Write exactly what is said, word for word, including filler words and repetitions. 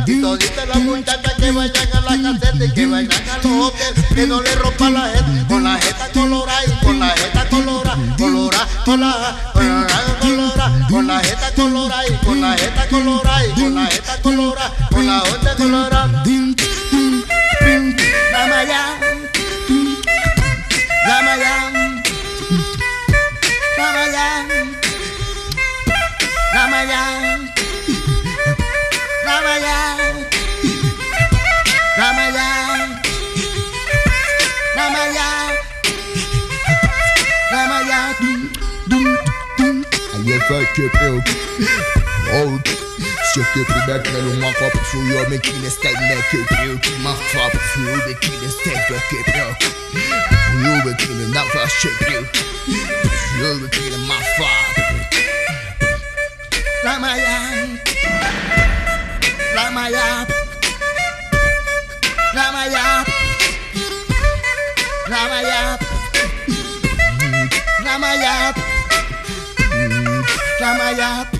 Y todita las muchachas que vayan a la caseta y que vayan a los hoteles, que no le rompa la jeta, con la jeta colorada y con la jeta colorada, colorada, colorada, colorada, colorada, con la jeta colorada y con la jeta colorada y con la jeta colorada, con la jeta colorada. La Maya, la Maya, la Maya, la Maya, la Maya, la Maya, la Maya, la Maya. Aye fuck you, oh. Check your back, now you walk up through your making a style, make it real. My father through the killing step, back it up. You were killing that for shit, you. You were killing my father. La Maya, la Maya, la Maya, la Maya, la Maya, la Maya.